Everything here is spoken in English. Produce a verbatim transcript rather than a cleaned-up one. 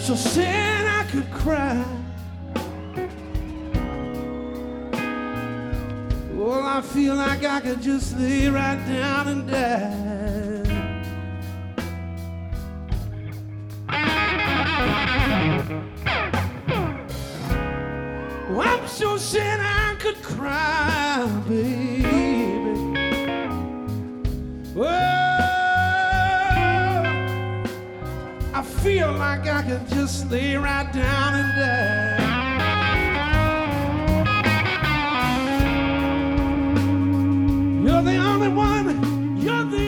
so sad I could cry. Well, I feel like I could just lay right down and die. Well, I'm so sad I could cry, baby. Oh, I feel like I could just lay right down and die. You're the only one, you're the